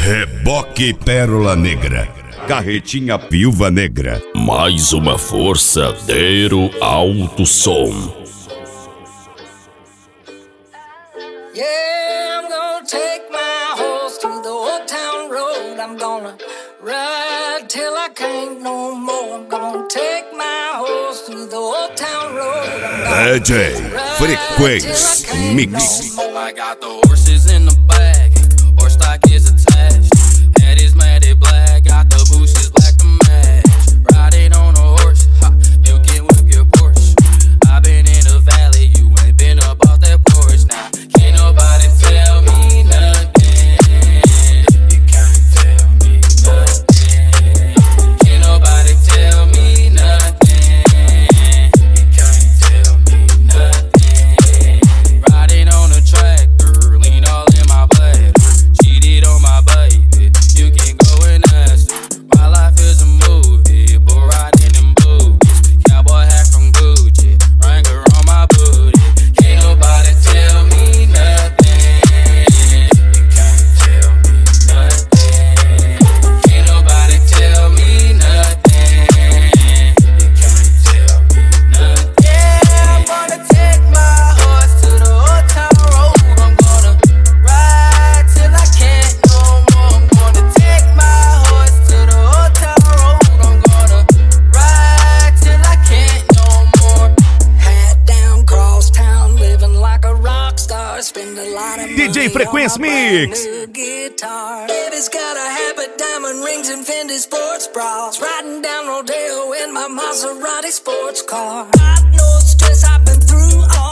Reboque Pérola Negra, Carretinha Viúva Negra. Mais uma forçadeiro alto som. Yeah, I'm gonna take my horse to the old town road. I'm gonna ride till I can't no more. I'm gonna take my horse to the old town road. DJ Frequência Mix. I got the horses in the bag, horse stock is attached. Head is matted black, got the bushes black to match. Riding on a horse, ha, you can whip your Porsche. I been in the valley, you ain't been up off that porch. Now, can't nobody tell me nothing. You can't tell me nothing. Can't nobody tell me nothing. You can't tell me nothing. Riding on a tractor, lean all in my blood. Cheated on my baby, you can go and ask her. My life is a movie, but riding in boots. Cowboy hat from Gucci, Wrangler on my booty. Can't nobody tell me nothing. You can't tell me nothing. Can't nobody tell me nothing. You can't tell me nothing. Yeah, I'm gonna take my horse to the old town road. I'm gonna ride till I can't no more. I'm gonna take my horse to the old town road. I'm gonna ride till I can't no more. Hat down, cross town, living like a rock star. Spend a lot of money DJ Frequência on a brand Mix. new guitar. Baby's got a habit, diamond rings and Fendi sports bras. Riding down Rodeo in my Maserati sports car. Got no stress, I've been through all